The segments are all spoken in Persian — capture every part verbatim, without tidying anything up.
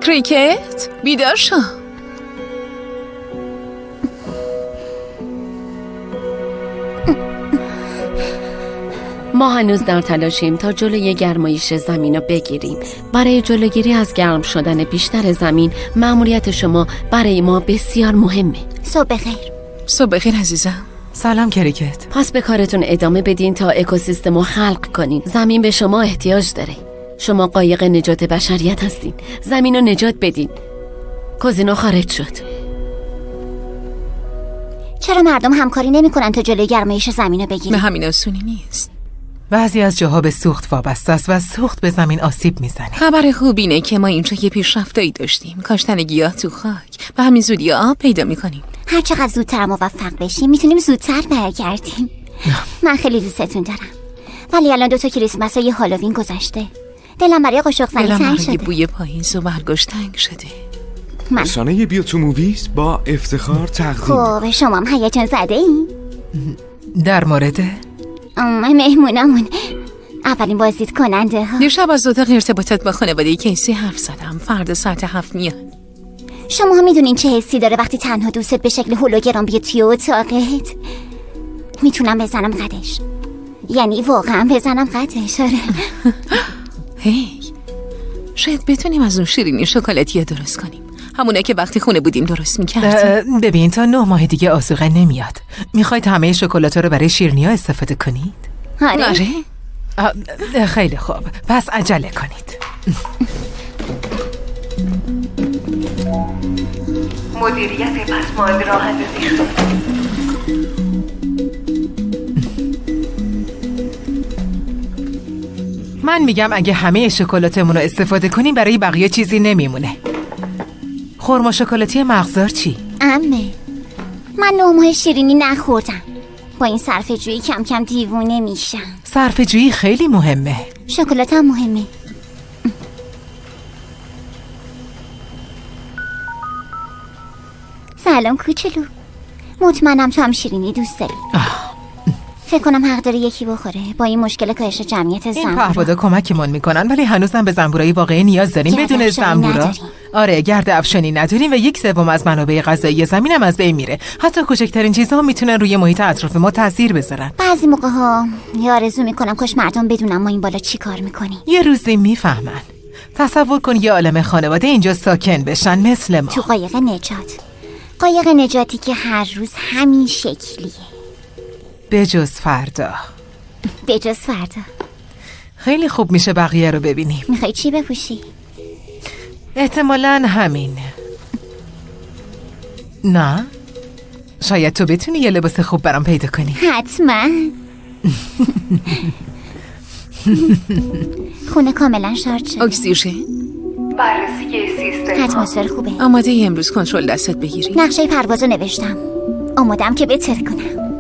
کریکت بیدار شو. ما هنوز در تلاشیم تا جلوی گرمایش زمین رو بگیریم. برای جلوگیری از گرم شدن بیشتر زمین مأموریت شما برای ما بسیار مهمه. صبح بخیر. صبح بخیر عزیزم. سلام کریکت. پس به کارتون ادامه بدین تا اکوسیستم رو خلق کنین. زمین به شما احتیاج داره. شما قایق نجات بشریت هستین. زمین رو نجات بدین. کوزینو خارج شد. چرا مردم همکاری نمی کنن تا جلوی گرمایش زمین رو بگیرن؟ به همین آسونی نیست. بعضی از جاها به سوخت وابسته است و سوخت به زمین آسیب میزنه. خبر خوب اینه که ما اینجا یه پیشرفتایی داشتیم. کاشتن گیاه تو خاک. به همین زودی آب پیدا میکنیم. هر چقدر زودتر موفق بشیم میتونیم زودتر برگردیم. من خیلی دوستتون دارم. ولی الان دو تا کریسمس و یه هالووین گذشته. دلم برای قاشق زنی تنگ شده. دلم بوی پاییز و برگاش تنگ شده. من رسانه بیا تو موویز با افتخار تقدیم. خب شما هم هیجان زده این؟ در مورد مهمونمون اولین بازدید کننده ها. دیشب از اتاق ارتباطات با خانواده کیسی حرف زدم. فردا ساعت هفت میاد. شما ها میدونین چه حسی داره وقتی تنها دوستت به شکل هولوگرام بیاد توی اتاقت؟ میتونم بزنم قدش. یعنی واقعا بزنم قدش. آره. هی شاید بتونیم از اون شیرینی شکلاتی درست کنیم. همونه که وقتی خونه بودیم درست میکردیم. ببین تا نه ماه دیگه آذوقه نمیاد. میخواید همه شکلات‌ها رو برای شیرینی‌ها استفاده کنید؟ آره. آره. خیلی خوب. پس عجله کنید. مدیریت پسماند راه اندازی شد. من میگم اگه همه شکلاتمون رو استفاده کنیم برای بقیه چیزی نمیمونه. خرما شکلاتی مغزدار چی؟ امه من نه ماه شیرینی نخوردم. با این صرفه جویی کم کم دیوونه میشم. صرفه جویی خیلی مهمه. شکلات هم مهمه. سلام کوچولو. مطمئنم تو هم شیرینی دوست داری. فکر کنم حق داره یکی بخوره. با این مشکل کاهش جمعیت زنبورا. این پهپادا کمکمون میکنن ولی هنوزم به زنبورای واقعی نیاز داریم. بدون زنبورا آره گرد افشانی نداریم و یک سوم از منابع غذایی زمینم از بین میره. حتی کوچکترین چیزها میتونن روی محیط اطراف ما تاثیر بذارن. بعضی موقع ها یا آرزو میکنم کاش مردم بدونن ما این بالا چی کار میکنیم. یه روزی میفهمن. تصور کن یه عالمه خانواده اینجا ساکن بشن مثل ما. تو قایق نجات. قایق نجاتی که هر روز همین شکلیه. بجز فردا. بجز فردا. خیلی خوب میشه بقیه رو ببینیم. میخوای چی بپوشی؟ احتمالاً همین. نه؟ شاید تو بتونی یه لباس خوب برام پیدا کنی. حتما. خونه کاملا شارژ شده. اکسیژن؟ بررسی سیستم. اتمسفر خوبه. آماده ای امروز کنترل دستت بگیری؟ نقشه پروازو نوشتم. آمادم که بتر کنم.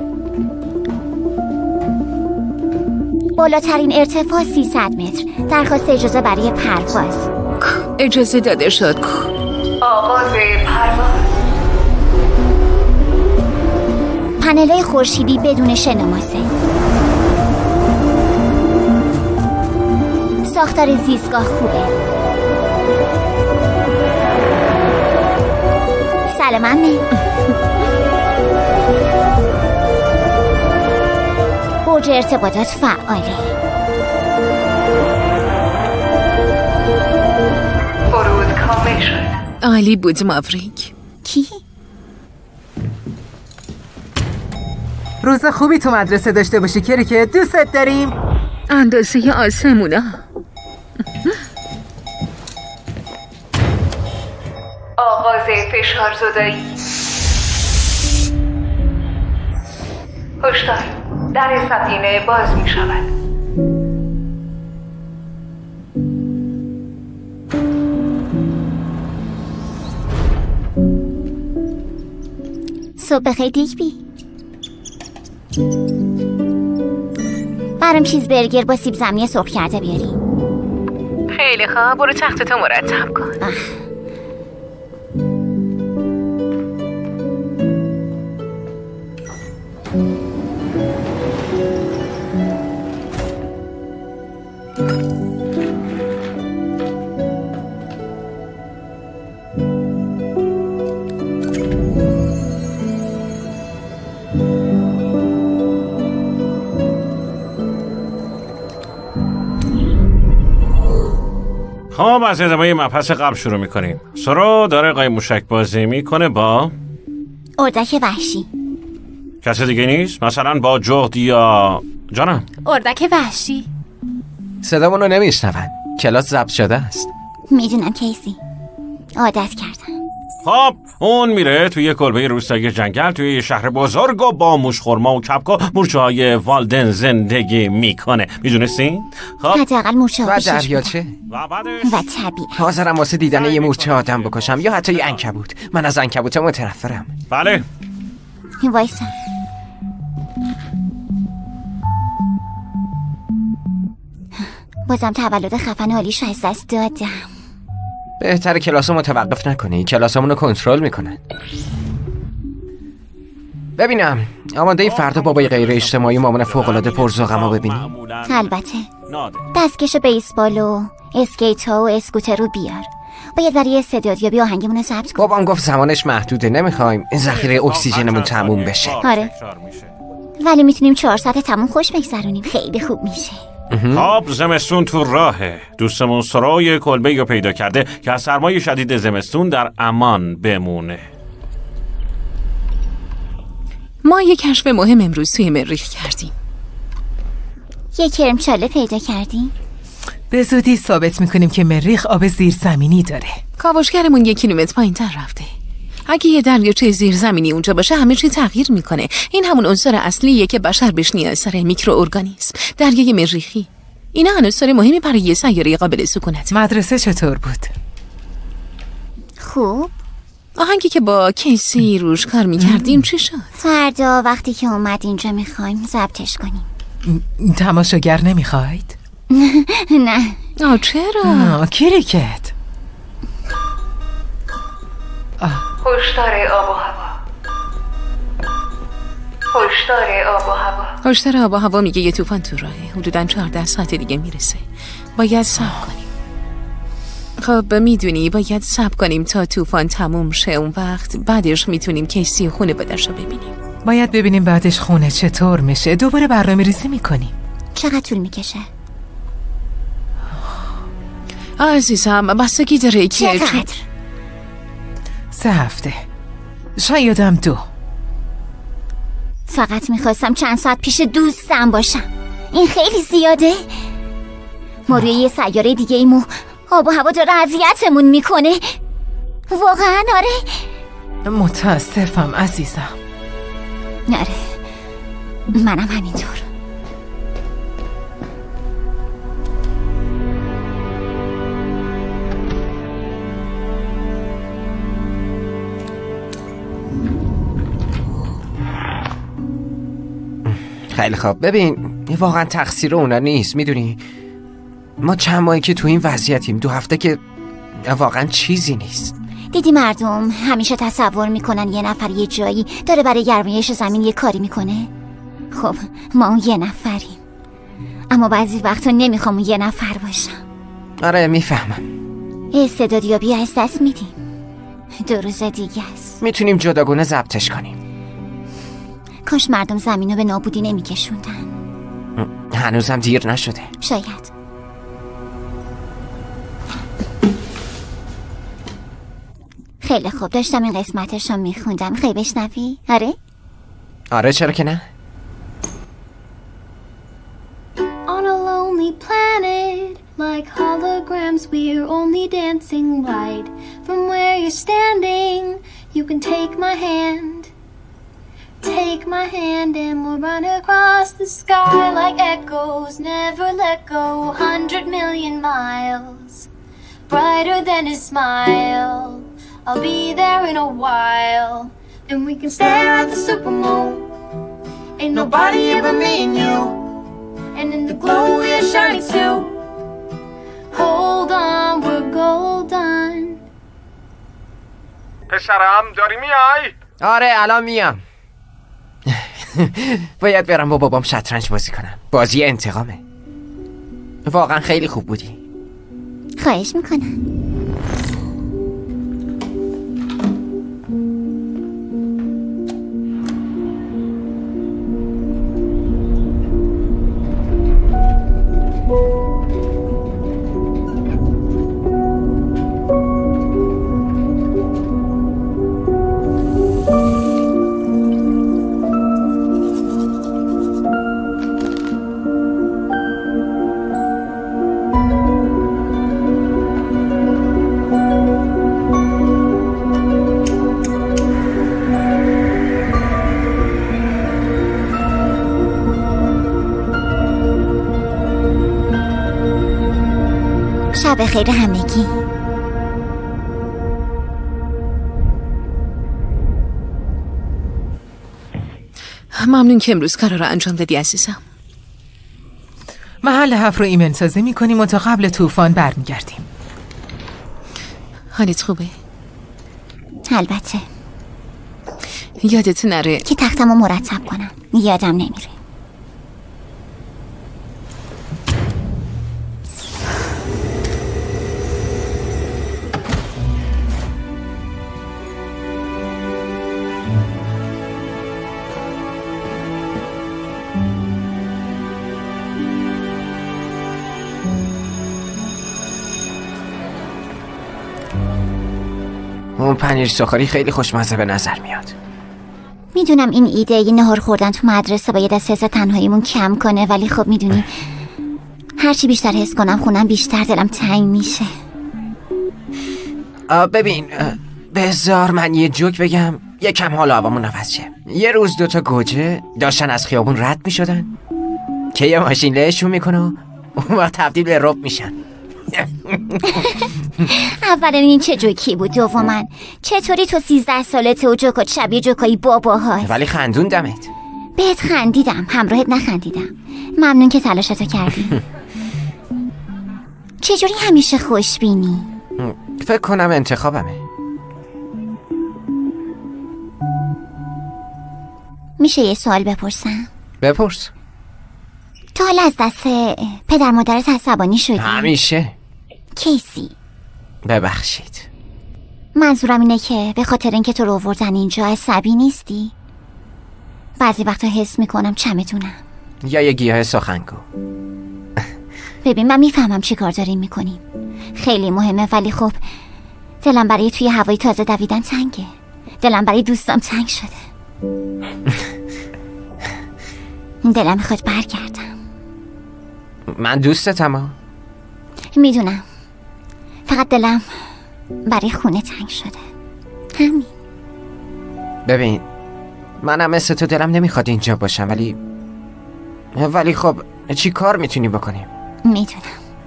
بالاترین ارتفاع سیصد متر. درخواست اجازه برای پرواز. اجازه داده شد. آغاز پرواز. پنل‌های خورشیدی بدون شنماسه. ساختار زیستگاه خوبه. سلام عمه. برج ارتباطات فعاله. فرود کامل شد. عالی بود ماوریک. کی؟ روز خوبی تو مدرسه داشته باشی کریکت. دوستت داریم. اندازه آسمونا. آغاز فشار زدایی. هشدار، در سفینه باز می شود. صبح بخیر دیگبی. برام چیز برگر با سیب زمینی سرخ کرده بیاری. خیلی خوب، برو تختتو مرتب کن. آه. خب از ادامه مبحث قبل شروع میکنیم. سرو داره قایم موشک بازی میکنه با اردک وحشی. کسی دیگه نیست؟ مثلا با جغد یا جانم؟ اردک وحشی. صدامون رو نمیشنون. کلاس ضبط شده است. میدونم کیسی، عادت کردم. خب اون میره توی یه کلبه روستایی جنگل توی یه شهر بزرگ و با موشخورما و کپک و مورچه های والدن زندگی میکنه. میدونستین؟ خب حداقل مورچه ها و پیشش دریاچه و بعدش و طبیعت. حاضرم واسه دیدن یه مورچه آدم بکشم یا حتی یه عنکبوت. من از عنکبوت متنفرم. بله. وایسا. بازم تولد خفن حالیشو از دست دادم. بهتره کلاسو متوقف نکنی. کلاسامونو کنترل میکنن. ببینم آماده فردا بابای غیر اجتماعی مامان فوق‌العاده پرذوقمو ببینیم؟ البته دستکش بیسبال و اسکیت ها و اسکوتر رو بیار. باید برای استعدادیابی آهنگمون رو ضبط کنیم. بابام گفت زمانش محدوده. نمیخوایم ذخیره اکسیژنمون تموم بشه. آره ولی میتونیم چهار ساعت تموم خوش بگذرونیم. خیلی خوب میشه. خب زمستون تو راهه. دوستمون سرای کلبه رو پیدا کرده که از سرمای شدید زمستون در امان بمونه. ما یک کشف مهم امروز توی مریخ کردیم. یک کرمچاله پیدا کردیم. به زودی ثابت میکنیم که مریخ آب زیرزمینی داره. کاوشگرمون یک کیلومتر پایین‌تر رفته. اگه یه دریاچه زیرزمینی اونجا باشه همه چی تغییر میکنه. این همون عنصر اصلیه که بشر بهش نیاز داره، میکروارگانیسم. دریای مریخی. اینا عناصر مهمی برای یه سیاره قابل سکونت. مدرسه چطور بود؟ خوب. آهنگی که با کیسی روش کار میکردیم چی شد؟ فردا وقتی که اومد اینجا میخوایم ضبطش کنیم. تماشاگر نمیخواید؟ نه. آه چرا؟ آه کریکت. هشدار آب و هوا. هشدار آب و هوا. هشدار آب و هوا میگه یه طوفان تو راهه. حدوداً چهارده ساعت دیگه میرسه. باید صبر کنیم. خب میدونی باید صبر کنیم تا طوفان تموم شه. اون وقت بعدش میتونیم کیسی خونه بدش رو ببینیم. باید ببینیم بعدش خونه چطور میشه. دوباره برنامه ریزی میکنیم. چقدر طول میکشه؟ عزیزم بستگی داره که چقدر؟ سه هفته، شایدم دو. فقط میخواستم چند ساعت پیش دوستم باشم. این خیلی زیاده. ما روی یه سیاره دیگه ایمو آب و هوا داره اذیتمون میکنه. واقعا آره. متاسفم عزیزم. آره منم همینطور. خیلی خوب. ببین واقعا تقصیر اونا نیست. میدونی ما چند ماهی که تو این وضعیتیم. دو هفته که واقعا چیزی نیست. دیدی مردم همیشه تصور میکنن یه نفر یه جایی داره برای گرمایش زمین یه کاری میکنه. خب ما اون یه نفریم، اما بعضی وقتا نمیخوام اون یه نفر باشم. آره میفهمم. استعدادیابی از دست میدیم. دو روز دیگه است. میتونیم جداگونه ضبطش کنیم. کاش مردم زمینو به نابودی نمیکشوندن. هنوزم دیر نشده. شاید. خیلی خوب داشتم این قسمتش رو میخوندم. خیلی بشنوی؟ آره؟ آره چرا که نه؟ On a lonely planet, like holograms, we're only dancing light. From where you're standing, you can take my hand. Take my hand and we'll run across the sky like echoes, never let go. Hundred million miles, brighter than a smile. I'll be there in a while, and we can stare at the supermoon. Ain't nobody ever me and you. And in the glow we're shining too. Hold on, we're golden. پسرم داری میای؟ آره الان میام. باید برم با بابام شطرنج بازی کنم. بازی انتقامه. واقعا خیلی خوب بودی. خواهش میکنم. شب خیر همگی. ممنون که امروز کار را انجام دادی عزیزم. محل حفر رو ایمن سازی میکنیم و تا قبل طوفان برمیگردیم. حالت خوبه؟ البته. یادت نره که تختمو مرتب کنم. یادم نمیره. اون پنیر سوخاری خیلی خوشمزه به نظر میاد. میدونم این ایده یه نهار خوردن تو مدرسه باید از حس تنهاییمون کم کنه، ولی خب میدونی هرچی بیشتر حس کنم خونم بیشتر دلم تنگ میشه. ببین بذار من یه جوک بگم یکم حال هوامون عوض شه. یه روز دوتا گوجه داشتن از خیابون رد میشدن که یه ماشین لهشون میکنه و اون وقت تبدیل به رب میشن. اولا این چه جوکی بود؟ دوما چطوری تو سیزده سالته و جوکات شبیه جوکایی بابا هست؟ ولی خندون دمت. بهت خندیدم، همراهت نخندیدم. ممنون که تلاشتو کردی. چجوری همیشه خوشبینی؟ فکر کنم انتخابمه. میشه یه سوال بپرسم؟ بپرس. تو حالا از دست پدر مادرت عصبانی شدی؟ همیشه. کیسی؟ ببخشید. منظورم اینه که به خاطر اینکه تو رو آوردن اینجا عصبی نیستی؟ بعضی وقتا حس میکنم چمدونم. یا یه گیاه سخنگو. ببین من میفهمم چی کار داریم میکنیم، خیلی مهمه، ولی خب دلم برای توی هوای تازه دویدن تنگه. دلم برای دوستام تنگ شده. دلم میخواد برگردم. من دوستتم. میدونم، فقط دلم برای خونه تنگ شده، همین. ببین منم مثل تو دلم نمیخواد اینجا باشم، ولی ولی خب چی کار میتونی بکنیم؟ میدونم،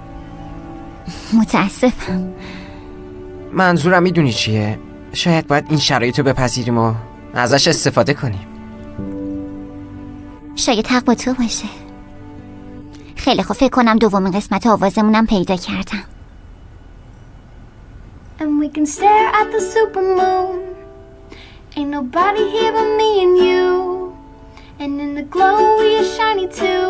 متاسفم. منظورم میدونی چیه؟ شاید باید این شرایط رو بپذیریم و ازش استفاده کنیم. شاید حق با تو باشه. خیلی خوب، فکر کنم دومین قسمت آوازمونم پیدا کردم. And we can stare at the supermoon. Ain't nobody here but me and you. And in the glow we are shiny too.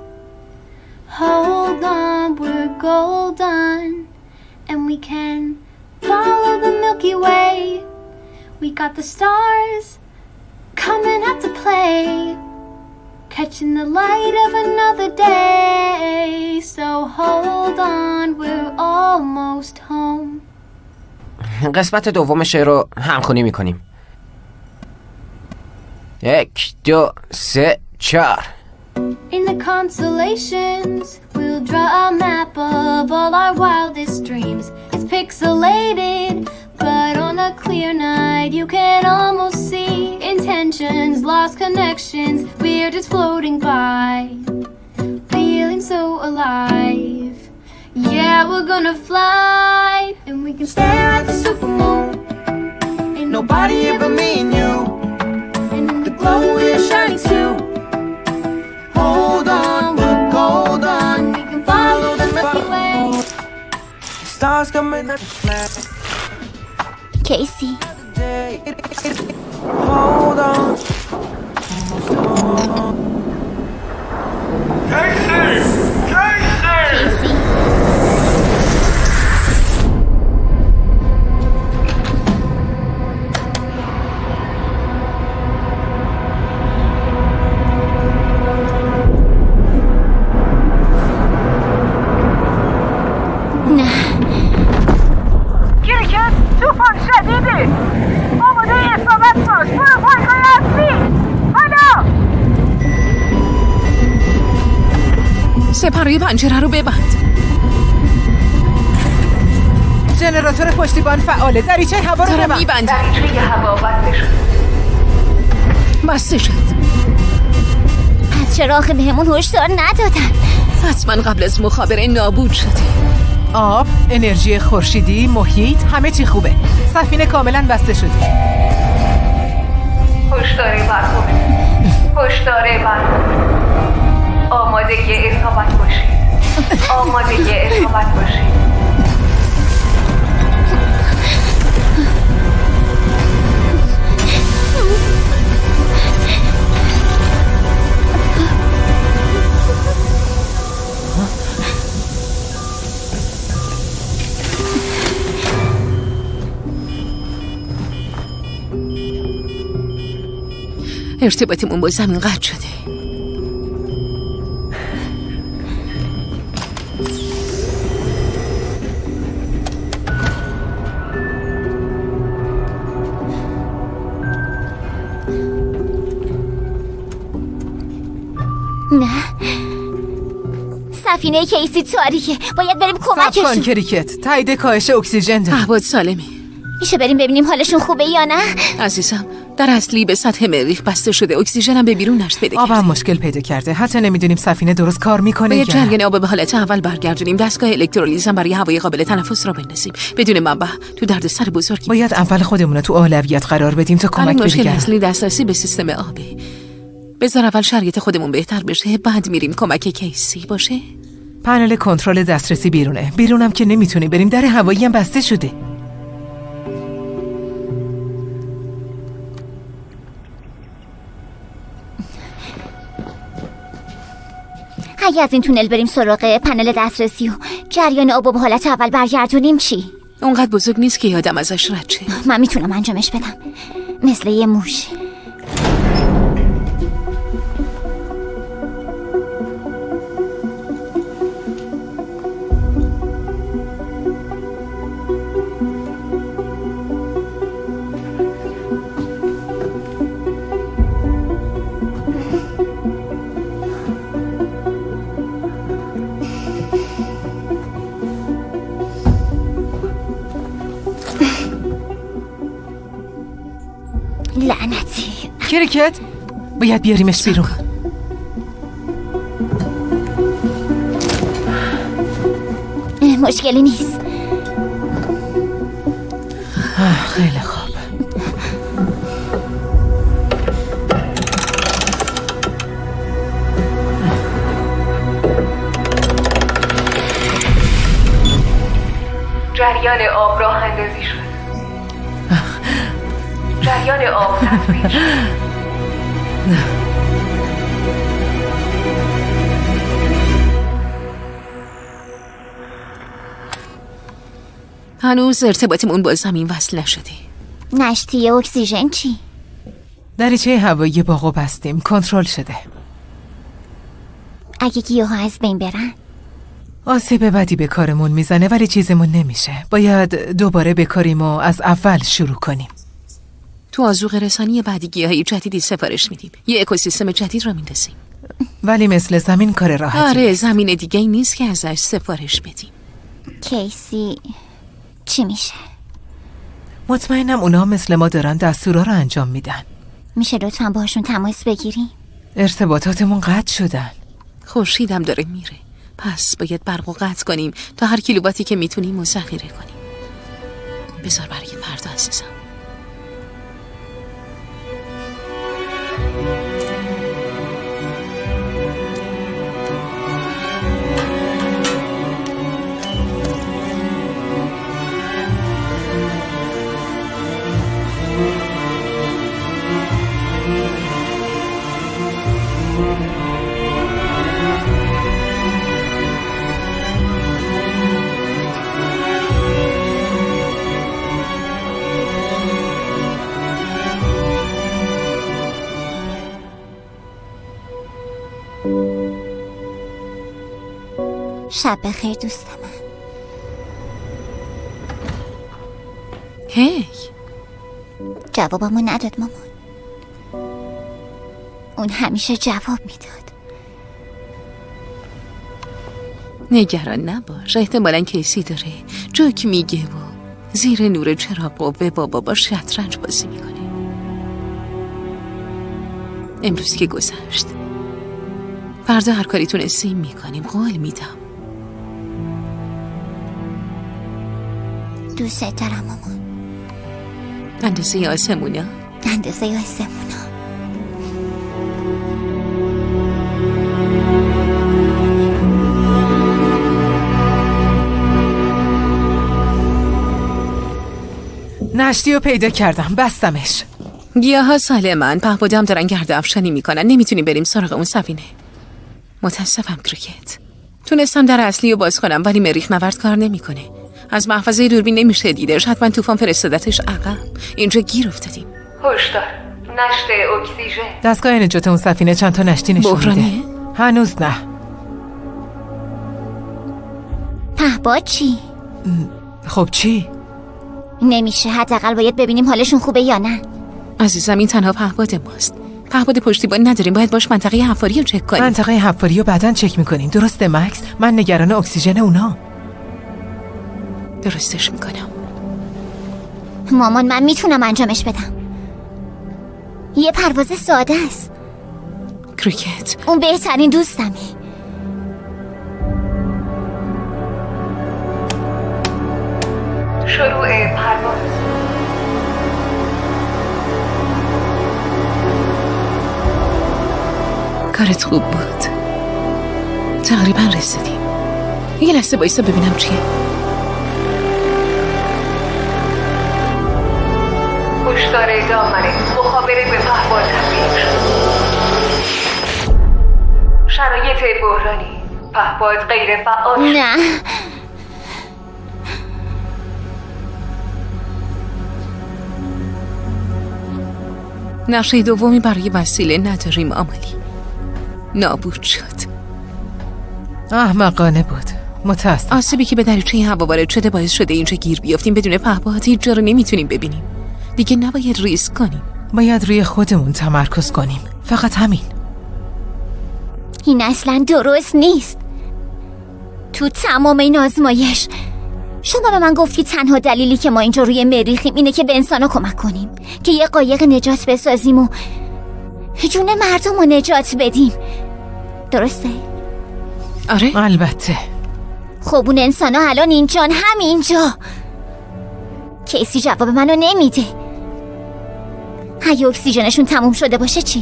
Hold on, we're golden. And we can follow the Milky Way. We got the stars coming out to play. Catching the light of another day. So hold on, we're almost home. قسمت دوم شعر رو همخونی میکنیم. یک دو سه چار. In the constellations we'll draw a map of all our wildest dreams. It's pixelated, but on a clear night you can almost see intentions, lost connections. We're just floating by, feeling so alive. Yeah, we're gonna fly, and we can stare at the supermoon. Ain't nobody here but me and you. And in the glow we're shining too. Hold on, we're golden. We can follow the Milky Way. Stars coming up. کیسی. Hold on. Casey! Casey! سپرهای پنجره رو ببند. ژنراتور پشتیبان فعاله. دریچه هوا رو ببند. میبند. دریچه هوا بسته شد. بسته شد. پس چرا آخه بهمون هشدار ندادن؟ حتما قبل از مخابره نابود شده. آب، انرژی خورشیدی، محیط، همه چی خوبه. سفینه کاملا بسته شده. هشدار برخورد. هشدار برخورد. آمادگی اصابت باشید. آمادگی اصابت باشید. ارتباطمون با زمین قطع شده. نه، سفینه کیسی تاریکه، باید بریم کمکشون. صبر کن کریکت، تایید کاهش اکسیژن داره. احوال سالمی. میشه بریم ببینیم حالشون خوبه یا نه؟ عزیزم، در اصلی به سطح مریخ بسته شده، اکسیژن هم به بیرون نشت پیدا کرده. آبم مشکل پیدا کرده، حتی نمیدونیم سفینه درست کار میکنه یا نه. باید جریان آب به حالت اول برگردونیم، دستگاه الکترولیز هم برای هوای قابل تنفس را بندازیم. بدون منبع تو دردسر بزرگی. باید اول خودمون رو تو اولویت قرار بدیم تا کمک مشکل بگیریم. اصلی دسترسی به سیستم آبه. بذار اول شرایط خودمون بهتر بشه، بعد میریم کمک کیسی. باشه؟ پنل کنترل دسترسی بیرونه. بیرونم که نمیتونیم بریم، در هوایی هم بسته شده. اگه از این تونل بریم سراغ پنل دسترسی و جریان آب به حالت اول برگردونیم چی؟ اونقدر بزرگ نیست که یادم ازش رد شه. من میتونم انجامش بدم، مثل یه موش. لعنتی. کریکت، باید بیاریمش بیرون. مشکلی نیست. خیلی خوب. جریان آب راه اندازی شد. جریان آب تثبیت شد. هنوز ارتباطمون با زمین وصل نشده. نشتی اکسیژن چی؟ دریچه هوایی باغو بستیم، کنترل شده. اگه گیاها از بین برن؟ آسیب بدی به کارمون میزنه، ولی چیزمون نمیشه. باید دوباره بکاریم و از اول شروع کنیم. تو آذوقه رسانی بعدی گیاهای جدیدی سفارش میدیم. یه اکوسیستم جدید را میندازیم. ولی مثل زمین کار راحتی آره، نیست. زمین دیگه نیست که ازش سفارش بدیم. کیسی چی میشه؟ مطمئنم اونا مثل ما دارن دستورا رو انجام میدن. میشه لطفاً باهاشون تماس بگیریم؟ ارتباطاتمون قطع شدن. خورشیدم داره میره، پس باید برقو قطع کنیم تا هر کیلوواتی که میتونیم ذخیره کنیم. بذار برای فردا عزیزم. شب بخیر دوست من. هی جوابمو نداد مامان. اون همیشه جواب میداد. نگران نباش، احتمالاً کیسی داره جوک میگه و زیر نور چراغ قوه بابا با شطرنج بازی میکنه. امروز که گذشت، فردا هر کاری تونستیم میکنیم، قول میدم. دوست دارم مامان. اندازه آسمونا؟ اندازه آسمونا. نشتی رو پیدا کردم، بستمش. گیاها سالمن، پهپادم دارن گرد افشانی میکنن. نمیتونیم بریم سراغ اون سفینه. متاسفم کریکت. تونستم در اصلی رو باز کنم ولی مریخ نورد کار نمیکنه. از محفظه دوربین نمیشه دیدش. حتما طوفان فرستادتش عقب. اینجا گیر افتادیم. هشدار، نشت اکسیژن. دستگاه نجات اون سفینه چند تا نشتی نشون میده. هنوز نه. پهپاد چی؟ خب چی؟ نمیشه، حداقل باید ببینیم حالشون خوبه یا نه. عزیزم این تنها پهپاد ماست. پهپاد پشتیبانی نداریم، باید باش منطقه حفاری رو چک کنیم. منطقه حفاری رو بعداً چک میکنیم. درسته مکس؟ من نگران اکسیژن اونا. درستش میکنم. مامان من میتونم انجامش بدم. یه پرواز ساده است. کریکت اون بهترین دوستمه. شروع پرواز. کارت خوب بود. تقریبا رسیدیم. یه لحظه بایستا ببینم چیه. هشدار دامنه، مخابره به پهپاد تبدیل شد. شرایط بحرانی، پهپاد غیر فعال. نه نقشه دومی برای وسیله نداریم. آمالی نابود شد. احمقانه بود. متاسفم. آسیبی که به دریچه هوا وارد شده باعث شده اینجا گیر بیافتیم. بدون پهپاد هیچ جا رو نمیتونیم ببینیم. دیگه نباید ریسک کنیم. باید روی خودمون تمرکز کنیم. فقط همین. این اصلا درست نیست. تو تمام این آزمایش شما به من گفتی تنها دلیلی که ما اینجا روی مریخیم اینه که به انسانا کمک کنیم، که یه قایق نجات بسازیم و جون مردم رو نجات بدیم. درسته؟ آره البته. خب اون انسانا الان اینجان، همینجا. کیسی جواب منو نمیده. اگه اکسیژنشون تموم شده باشه چی؟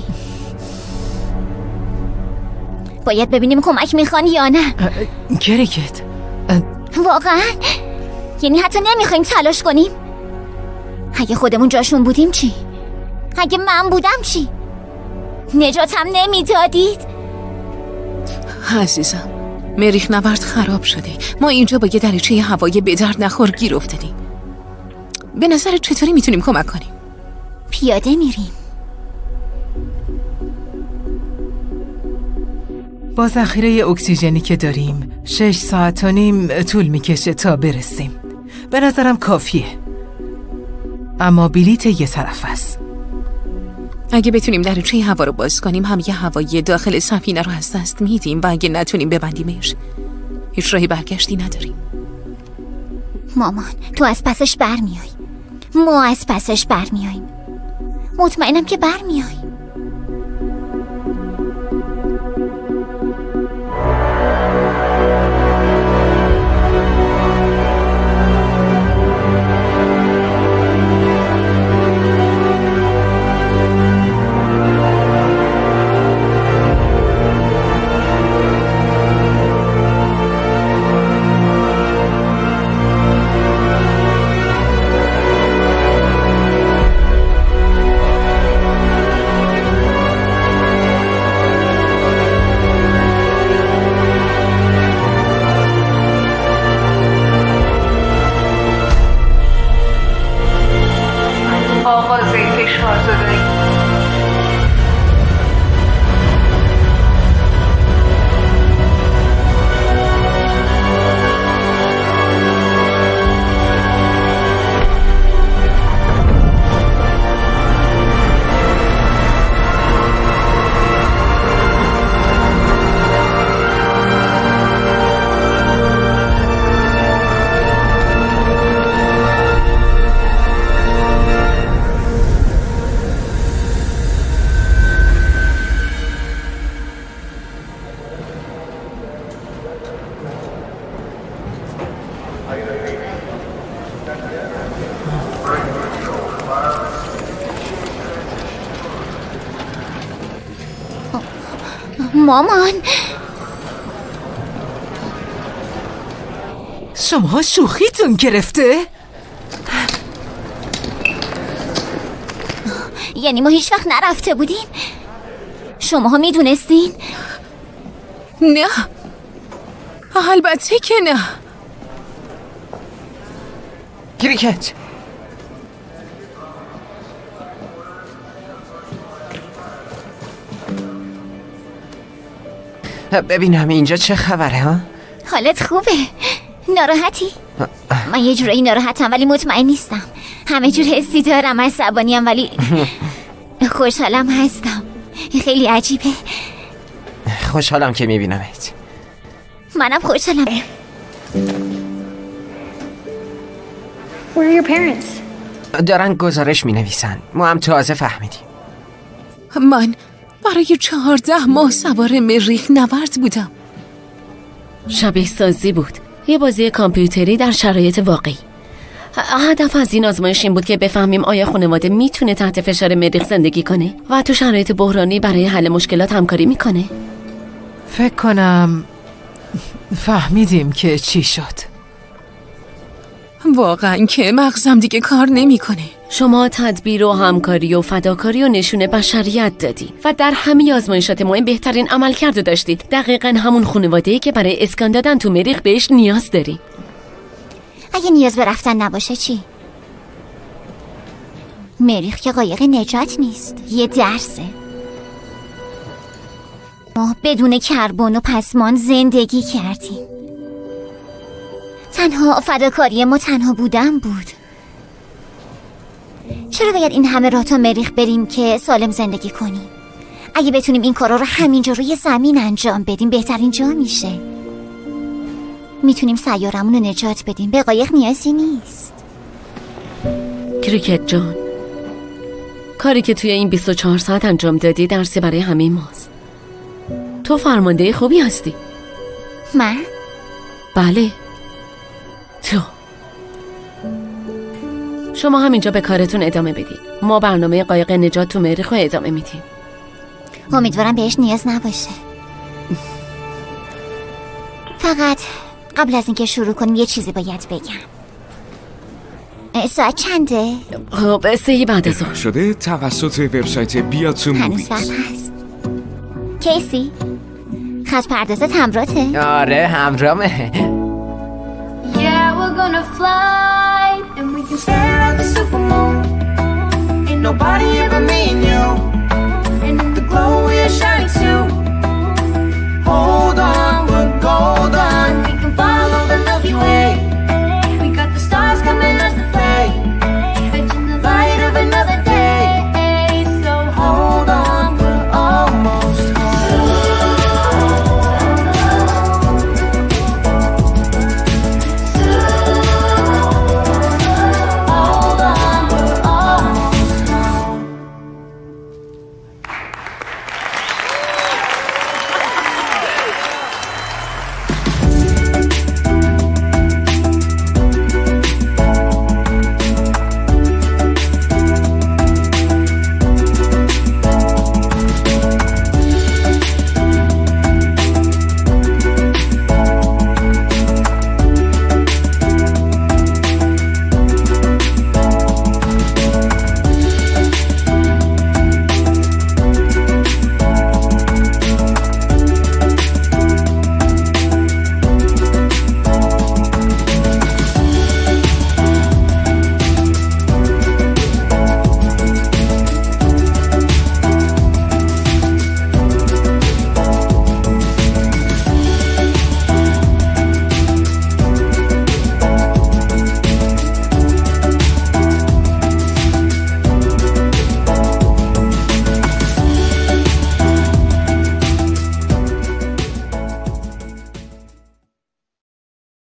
باید ببینیم کمک میخوان یا نه. کریکت واقعا؟ یعنی حتی نمیخوایم تلاش کنیم؟ اگه خودمون جاشون بودیم چی؟ اگه من بودم چی؟ نجاتم نمیدادید؟ عزیزم مریخ نورد خراب شده. ما اینجا با یه دریچه هوایی به درد نخور گیر افتادیم. به نظر چطوری میتونیم کمک کنیم؟ پیاده میریم. با ذخیره اکسیژنی که داریم شش ساعت و نیم طول میکشه تا برسیم. به نظرم کافیه. اما بلیت یه طرف است. اگه بتونیم دریچه هوا رو باز کنیم هم یه هوایی داخل سفینه رو از دست میدیم و اگه نتونیم ببندیمش هیچ راهی برگشتی نداریم. مامان تو از پسش برمیای، ما از پسش برمیاییم. مطمئنم که برمیای. مامان شما شوخیتون گرفته؟ یعنی ما هیچ وقت نرفته بودیم؟ شماها میدونستین؟ نه البته که نه. کریکت ببینم اینجا چه خبره ها؟ حالت خوبه؟ ناراحتی؟ من یه جورایی ناراحتم ولی مطمئن نیستم. همه جور حسی دارم، عصبانیم ولی خوشحالم هستم. خیلی عجیبه. خوشحالم که میبینمت. منم خوشحالم. Where are your parents? دارن گزارش مینویسن. ما هم تازه فهمیدیم. من برای چهارده ماه سوار مریخ نورد بودم. شبیه سازی بود، یه بازی کامپیوتری در شرایط واقعی. هدف از این آزمایش این بود که بفهمیم آیا خانواده میتونه تحت فشار مریخ زندگی کنه و تو شرایط بحرانی برای حل مشکلات همکاری میکنه. فکر کنم فهمیدیم که چی شد. واقعا که مغزم دیگه کار نمیکنه. شما تدبیر و همکاری و فداکاری و نشون بشریت دادید و در همه آزمایشات مهم بهترین عملکرد داشتید. دقیقاً همون خانواده‌ای که برای اسکان دادن تو مریخ بهش نیاز داریم. اگه نیاز به رفتن نباشه چی؟ مریخ که قایق نجات نیست، یه درسه. ما بدون کربن و پسمان زندگی کردیم. تنها فداکاری ما تنها بودن بود. چرا باید این همه راه تا مریخ بریم که سالم زندگی کنیم؟ اگه بتونیم این کارا رو همینجا روی زمین انجام بدیم بهترین جا میشه. میتونیم سیارمون رو نجات بدیم، به قایق نیازی نیست. کریکت جان، کاری که توی این بیست و چهار ساعت انجام دادی درسی برای همه ماست. تو فرمانده خوبی هستی. من؟ بله تو. شما همینجا به کارتون ادامه بدید. ما برنامه قایق نجات تو مریخ رو ادامه میدیم. امیدوارم بهش نیاز نباشه. فقط قبل از اینکه شروع کنیم یه چیزی باید بگم. ساعت چنده؟ خب سه بعد از ظهر شده توسط وبسایت بیا تو موویز. هنوز وقت هست. کیسی خط پردازت همراته؟ آره همرامه. Yeah, we're gonna fly and we can stare at the supermoon. Ain't nobody ever mean you. And in the glow we're shining too.